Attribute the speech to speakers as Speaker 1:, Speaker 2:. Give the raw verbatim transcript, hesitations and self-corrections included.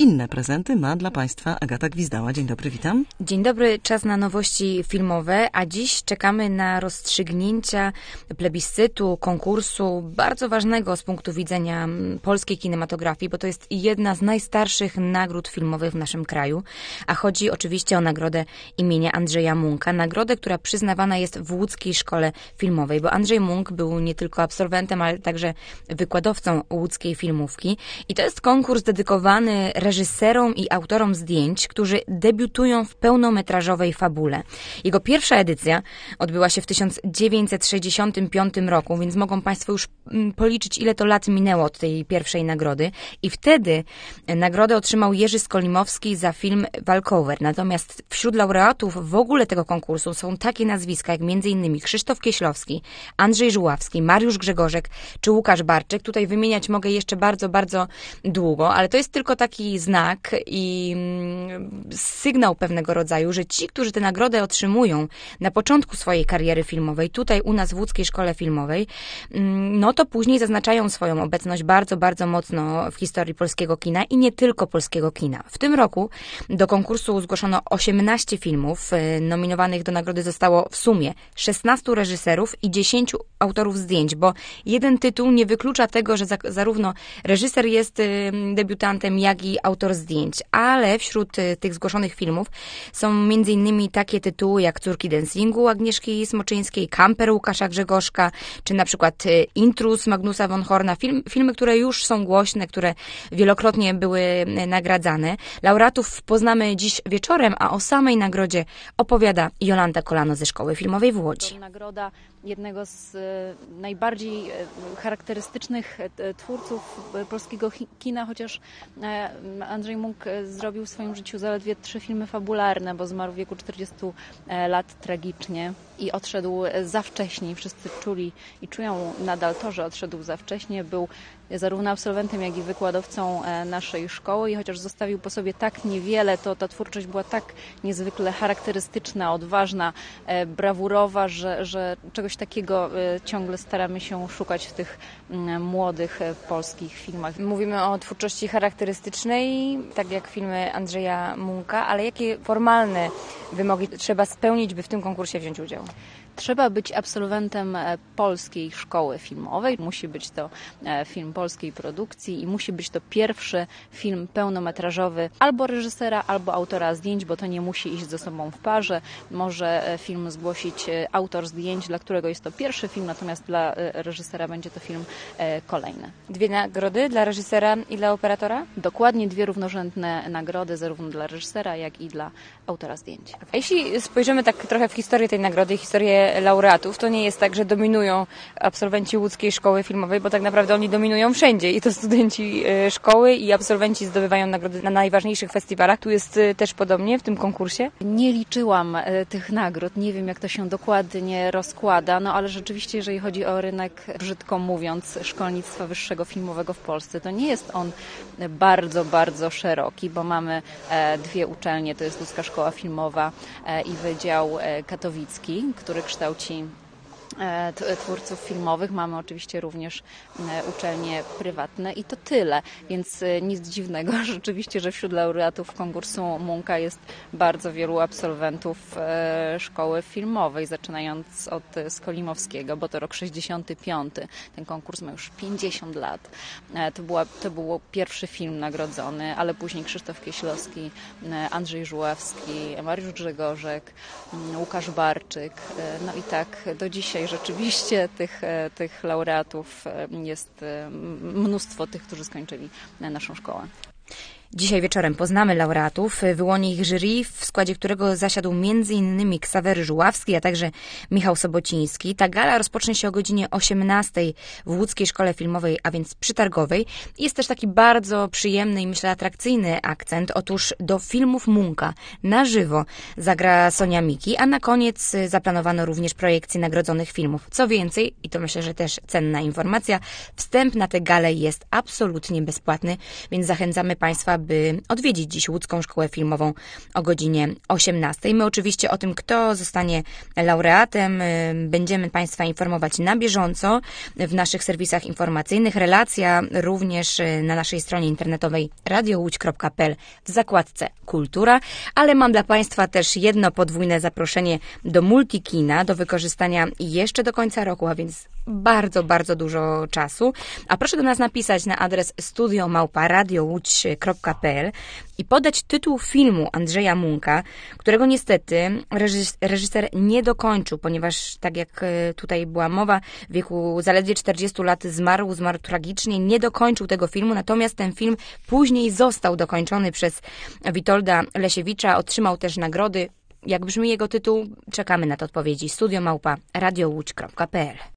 Speaker 1: inne prezenty ma dla Państwa Agata Gwizdała. Dzień dobry, witam.
Speaker 2: Dzień dobry, czas na nowości filmowe, a dziś czekamy na rozstrzygnięcia plebiscytu, konkursu bardzo ważnego z punktu widzenia polskiej kinematografii, bo to jest jedna z najstarszych nagród filmowych w naszym kraju, a chodzi oczywiście o nagrodę imienia Andrzeja Munka, nagrodę, która przyznawana jest w Łódzkiej Szkole Filmowej, bo Andrzej Munk był nie tylko absolwentem, ale także wykładowcą łódzkiej filmówki i to jest konkurs dedykowany reżyserom i autorom zdjęć, którzy debiutują w pełnometrażowej fabule. Jego pierwsza edycja odbyła się w tysiąc dziewięćset sześćdziesiątym piątym roku, więc mogą Państwo już policzyć, ile to lat minęło od tej pierwszej nagrody. I wtedy nagrodę otrzymał Jerzy Skolimowski za film Walkover. Natomiast wśród laureatów w ogóle tego konkursu są takie nazwiska, jak między innymi Krzysztof Kieślowski, Andrzej Żuławski, Mariusz Grzegorzek czy Łukasz Barczyk. Tutaj wymieniać mogę jeszcze bardzo, bardzo długo, ale to jest tylko taki znak i sygnał pewnego rodzaju, że ci, którzy tę nagrodę otrzymują na początku swojej kariery filmowej, tutaj u nas w Łódzkiej Szkole Filmowej, no to później zaznaczają swoją obecność bardzo, bardzo mocno w historii polskiego kina i nie tylko polskiego kina. W tym roku do konkursu zgłoszono osiemnaście filmów. Nominowanych do nagrody zostało w sumie szesnastu reżyserów i dziesięciu autorów zdjęć, bo jeden tytuł nie wyklucza tego, że za, zarówno reżyser jest debiutantem, jak i autor zdjęć, ale wśród tych zgłoszonych filmów są między innymi takie tytuły jak Córki dancingu Agnieszki Smoczyńskiej, Kamper Łukasza Grzegorzka, czy na przykład Intruz Magnusa von Horna. Film, filmy, które już są głośne, które wielokrotnie były nagradzane. Laureatów poznamy dziś wieczorem, a o samej nagrodzie opowiada Jolanta Kolano ze Szkoły Filmowej w Łodzi.
Speaker 3: To nagroda jednego z najbardziej charakterystycznych twórców polskiego kina, chociaż Andrzej Munk zrobił w swoim życiu zaledwie trzy filmy fabularne, bo zmarł w wieku czterdziestu lat tragicznie i odszedł za wcześnie. Wszyscy czuli i czują nadal to, że odszedł za wcześnie. Był zarówno absolwentem, jak i wykładowcą naszej szkoły i chociaż zostawił po sobie tak niewiele, to ta twórczość była tak niezwykle charakterystyczna, odważna, brawurowa, że, że czegoś takiego ciągle staramy się szukać w tych młodych polskich filmach.
Speaker 2: Mówimy o twórczości charakterystycznej, tak jak filmy Andrzeja Munka, ale jakie formalne wymogi trzeba spełnić, by w tym konkursie wziąć udział?
Speaker 3: Trzeba być absolwentem polskiej szkoły filmowej. Musi być to film polskiej produkcji i musi być to pierwszy film pełnometrażowy albo reżysera, albo autora zdjęć, bo to nie musi iść ze sobą w parze. Może film zgłosić autor zdjęć, dla którego jest to pierwszy film, natomiast dla reżysera będzie to film kolejny.
Speaker 2: Dwie nagrody dla reżysera i dla operatora?
Speaker 3: Dokładnie dwie równorzędne nagrody, zarówno dla reżysera, jak i dla autora zdjęć.
Speaker 2: A jeśli spojrzymy tak trochę w historię tej nagrody, historię laureatów, to nie jest tak, że dominują absolwenci Łódzkiej Szkoły Filmowej, bo tak naprawdę oni dominują wszędzie i to studenci szkoły i absolwenci zdobywają nagrody na najważniejszych festiwalach. Tu jest też podobnie w tym konkursie?
Speaker 3: Nie liczyłam tych nagród, nie wiem jak to się dokładnie rozkłada, no ale rzeczywiście jeżeli chodzi o rynek, brzydko mówiąc, szkolnictwa wyższego filmowego w Polsce, to nie jest on bardzo, bardzo szeroki, bo mamy dwie uczelnie, to jest Łódzka Szkoła Filmowa i Wydział Katowicki, który kształci twórców filmowych. Mamy oczywiście również uczelnie prywatne i to tyle, więc nic dziwnego rzeczywiście, że wśród laureatów konkursu Munka jest bardzo wielu absolwentów szkoły filmowej, zaczynając od Skolimowskiego, bo to rok sześćdziesiąty piąty. Ten konkurs ma już pięćdziesiąt lat. To, była, to był pierwszy film nagrodzony, ale później Krzysztof Kieślowski, Andrzej Żuławski, Mariusz Grzegorzek, Łukasz Barczyk. No i tak do dzisiaj rzeczywiście tych, tych laureatów jest mnóstwo, tych, którzy skończyli naszą szkołę.
Speaker 2: Dzisiaj wieczorem poznamy laureatów, wyłoni ich jury, w składzie którego zasiadł między innymi Ksawery Żuławski, a także Michał Sobociński. Ta gala rozpocznie się o godzinie osiemnastej w Łódzkiej Szkole Filmowej, a więc przytargowej. Jest też taki bardzo przyjemny i myślę atrakcyjny akcent. Otóż do filmów Munka na żywo zagra Sonia Miki, a na koniec zaplanowano również projekcję nagrodzonych filmów. Co więcej, i to myślę, że też cenna informacja, wstęp na tę galę jest absolutnie bezpłatny, więc zachęcamy Państwa, by odwiedzić dziś Łódzką Szkołę Filmową o godzinie osiemnastej. My oczywiście o tym, kto zostanie laureatem, będziemy Państwa informować na bieżąco w naszych serwisach informacyjnych. Relacja również na naszej stronie internetowej radio łódź kropka p l w zakładce Kultura, ale mam dla Państwa też jedno podwójne zaproszenie do Multikina, do wykorzystania jeszcze do końca roku, a więc bardzo, bardzo dużo czasu. A proszę do nas napisać na adres studio małpa radio łódź kropka p l i podać tytuł filmu Andrzeja Munka, którego niestety reżyser nie dokończył, ponieważ tak jak tutaj była mowa, w wieku zaledwie czterdziestu lat zmarł, zmarł tragicznie, nie dokończył tego filmu, natomiast ten film później został dokończony przez Witolda Lesiewicza, otrzymał też nagrody. Jak brzmi jego tytuł? Czekamy na te odpowiedzi. studio małpa radio łódź kropka p l